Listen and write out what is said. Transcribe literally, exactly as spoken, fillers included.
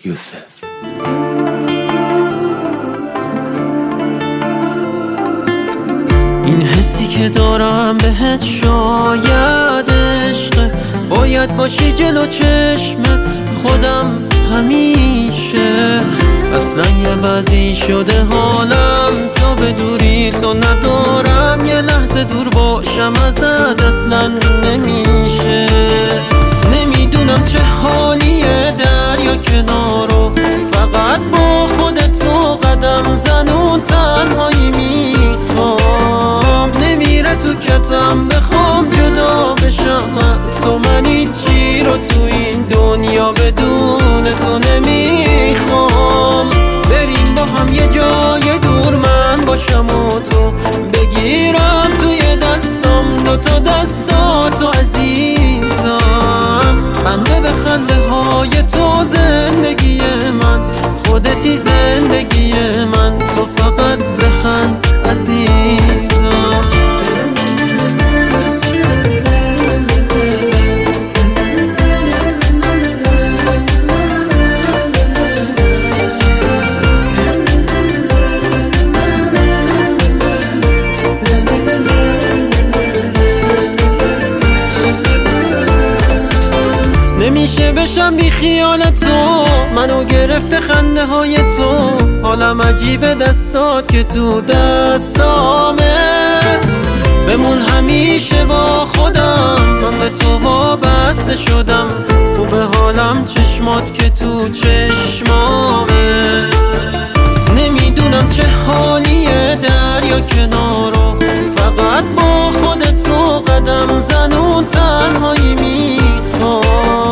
یوسف. این حسی که دارم بهت شاید عشقه، باید باشی جلو چشم خودم همیشه. اصلا یه وضعی شده حالم تا به دوری تو ندارم، یه لحظه دور باشم ازت اصلا نمیشه. نمیدونم چه حالیه دریا کنارو، فقط با خودت تو قدم زن و تنهایی میخوام. نمیره تو کتم بخوام جدا بشم از تو، من هیچی رو تو این دنیا بدون تو نمیخوام. بریم با هم یه جای دور، من باشم و تو بگیرم توی دستم دوتا دستاتو عزیزم. بنده به خنده های تو زندگی من، خودتی زندگی من، تو فقط بخند عزیزم. نمیشه بشم بی خیال تو، منو گرفته خنده های تو. حالم عجیبه دستات که تو دستامه، بمون همیشه با خودم، من به تو وابسته شدم. خوبه حالم چشمات که تو چشمامه. نمیدونم چه حالیه دریا کنارو، فقط با خودت تو قدم زن و تنهایی میخوام.